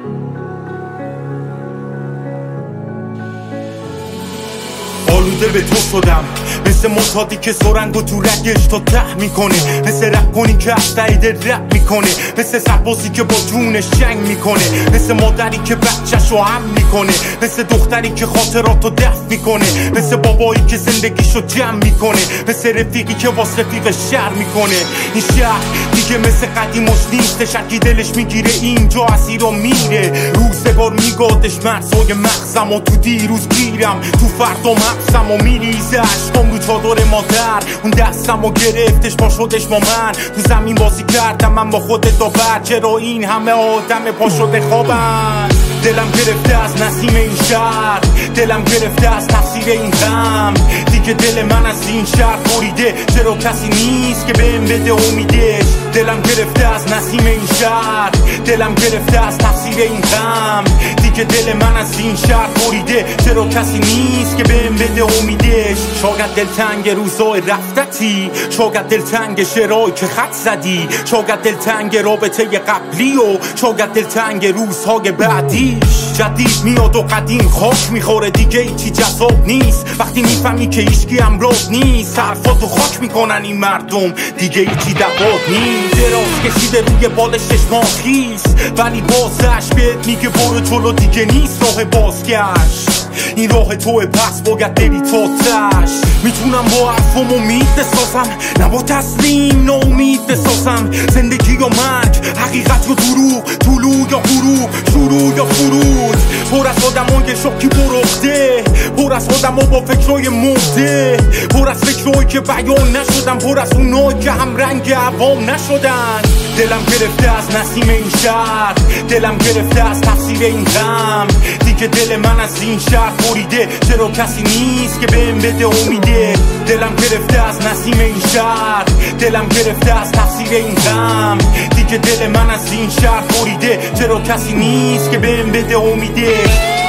آلوده به تو شدم، مثل معتادی که سرنگو تو رگش تا ته میکنه، مثل رپ کنی که از تایید رپ میکنه، مثل سربازی که با جونش جنگ میکنه، مثل مادری که بچه‌شو هم میکنه، مثل دختری که خاطراتو دفن میکنه، مثل بابایی که زندگیشو جمع میکنه، مثل رفیقی که واسه رفیق شر میکنه. این شهر دیگه مثل قدیمش نیستش، هرکی دلش میگیره اینجا اسیر و میره. روزگار میگادش مرزای مغزم و تو دیروز گیرم، تو فردا مغزم و میریزه عشقام رو چادر مادر. اون دستم و گرفتش با شدش با من، تو زمین بازی کردم من با خودت داور. چرا این همه آدم پا شده خوابن؟ دلم گرفته از نسیم این شهر، دلم گرفته از تفسیر این غم. دیگه دل من از این شهر بریده، چرا کسی نیست که بهم بده امیدش؟ دلم گرفته از نسیم این شهر، دلم گرفته از تفسیر این غم. دیگه دل من از این شهر بریده، چرا کسی نیست که بهم بده امیدش؟ شاید دلتنگ روزای رفتتی، شاید دلتنگ شعرهایی که خط زدی، شاید دلتنگ رابطه قبلی و شاید دلتنگ روزهای بعدی. جدید میاد و قدیم خاک میخوره، دیگه هیچی جذاب نیست وقتی میفهمی که هیچکی امراض نیست. حرفاتو خاک میکنن این مردم، دیگه هیچی دواد نیست. دراز کشیده روی بالش چشمان خیس، ولی بازش بهت میگه برو جلو، دیگه نیست راه بازگشت. این راه توه پس باید بری تا تش. میتونم با حرفم امید بسازم، نه با تسلیم ناامید بسازم. زندگی یا مرگ، حقیقت یا دروغ، طلوع یا غروب، شروع یا فرود. پر از آدمای شوکی برخته، پر از آدما با فکرای مرده، پر از فکرایی که بیان نشدن، پر از اونایی که هم رنگ عوام نشدن. دلم گرفته از نسیم این شهر، دلم گرفته از تفسیر این غم. دیگه دل من از این شهر بریده، چرا کسی نیست که بهم بده امیده؟ دلم گرفته از نسیم این شهر، دلم گرفته از تفسیر این غم. دیگه دل من از این شهر بریده، چرا کسی نیست که بهم بده امیده؟